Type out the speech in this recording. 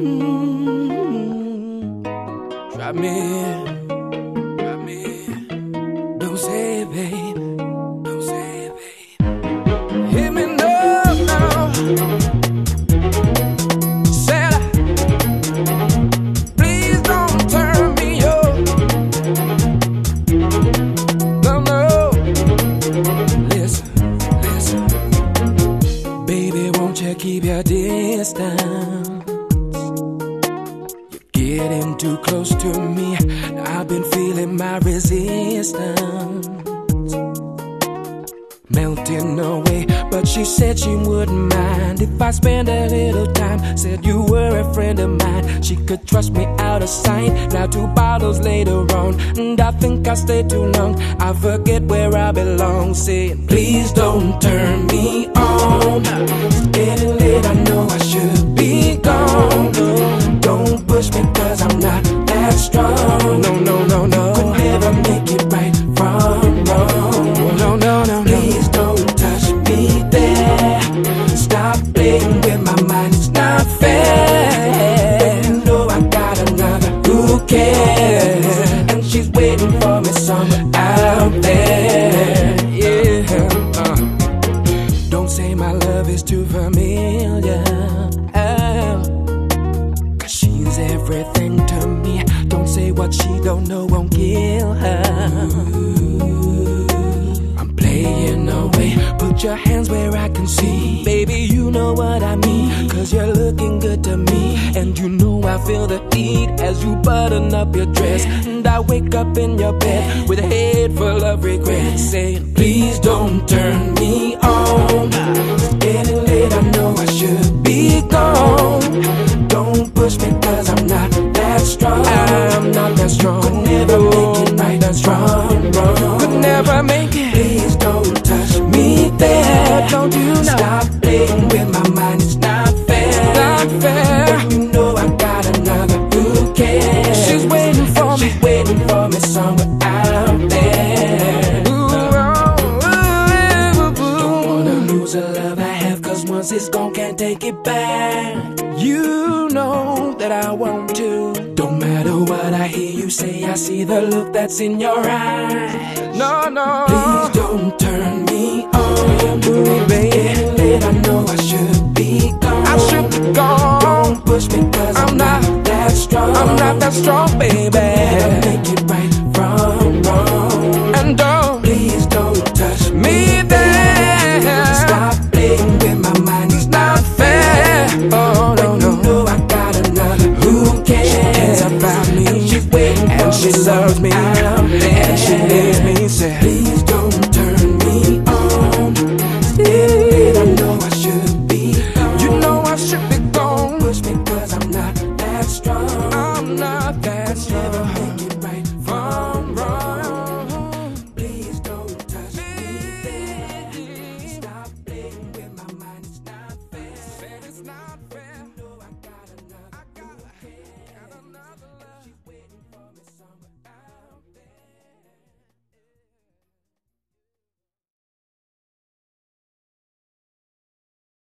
Try me, don't say it, babe, don't say it, babe. Hit me now, said please don't turn me on. No, listen, baby, won't you keep your distance? Getting too close to me, I've been feeling my resistance melting away, but she said she wouldn't mind if I spend a little time. Said you were a friend of mine, she could trust me out of sight. Now 2 bottles later on, and I think I stayed too long. I forget where I belong. Saying please don't turn me on. It's getting late, I know I should be gone. Don't push me 'cause I'm not that strong. No. Could never make it right from wrong. No. Please don't touch me there. Stop playing with my mind, it's not fair. But you know I got another, who cares? And she's waiting for me somewhere out there. Yeah. Don't say my love is too familiar. She's everything to me. Don't say what she don't know won't kill her. I'm playing away. Put your hands where I can see. Baby, you know what I mean. 'Cause you're looking good to me. And you know I feel the heat as you button up your dress. And I wake up in your bed with a head full of regret. Saying please don't turn me on. It's getting late, I know I should be gone. Don't push me 'cause I'm not that strong. I'm not that strong. Could never make it right, that's wrong. Could never make it. Please don't touch me there. Don't you know? Stop playing with my mind, it's not fair. Not fair. But you know I got another, who cares? She's waiting for me. She's waiting for me somewhere out there. Don't wanna lose the love I have, 'cause once it's gone, can't take it back. You know that I want to. Don't matter what I hear you say, I see the look that's in your eyes. No. Please don't turn me on. Getting late, I know I should be gone. I should be gone. Don't push me 'cause I'm not that strong. I'm not that strong, baby. Never make it right from wrong. And please don't touch me there. Stop playing with my mind, it's not fair. Oh no. Who cares about me? And she's waiting, and she loves me.